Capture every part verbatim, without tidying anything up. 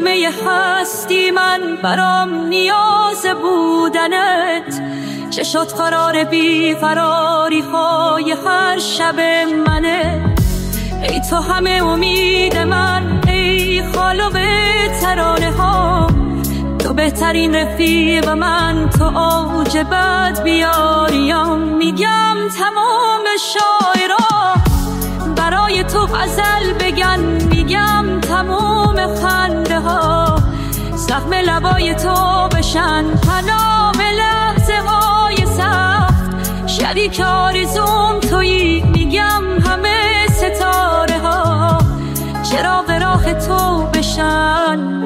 همه هستی من برام نیاز بودنت. چه شد قرار بی فراری های هر شب منه. ای تو همه امید من، ای خالو به ترانه ها. تو بهترین رفیق من، تو اوج بد بیاریم. میگم تمام شاعرها برای تو غزل بگن. میگم تمام خنده ها زخم لبای تو بشن. پناه لحظه های سخت شریک آرزوم تویی. میگم همه ستاره ها چراغ راه تو بشن.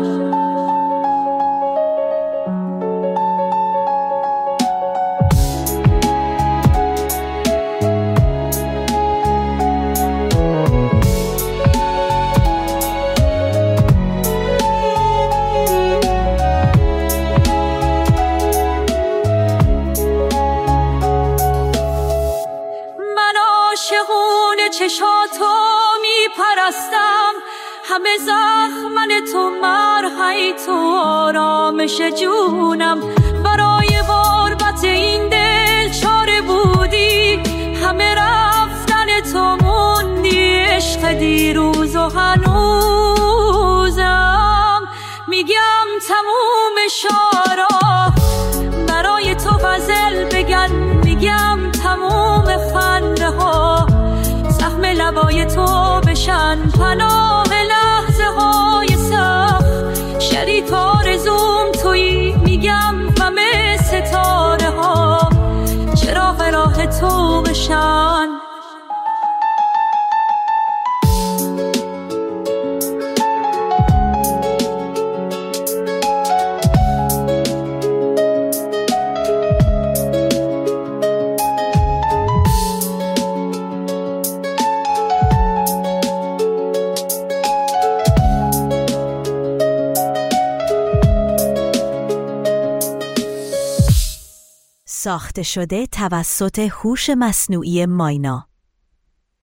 چشاتو میپرستم، همه زخمن تو مرهی، تو آرامش جونم. برای غربت این دل چاره بودی، همه رفتن تو موندی. عشق دیروز و هنوزم. میگم تموم شعرها برای تو غزل بگن. میگم تموم خنده ها لبای تو بشن. پناه لحظه های سخت شریک آرزوم تویی. میگم همه ستاره ها چراغ راه تو بشن. ساخته شده توسط هوش مصنوعی ماینا.